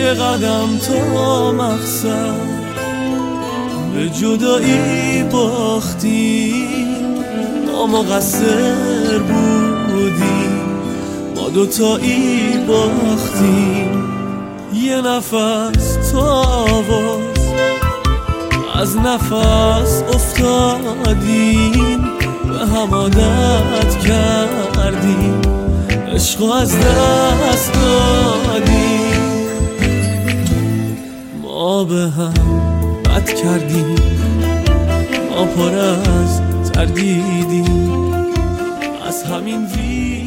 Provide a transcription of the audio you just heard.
یه قدم تا مقصد به جدایی باختیم، ما مقصر بودیم، ما دوتایی باختیم. یه نفس تو آواز از نفس افتادیم، به هم عادت کردیم، عشق از دست دادیم. ما به هم بد کردیم، ما پر از تردیدیم، از همین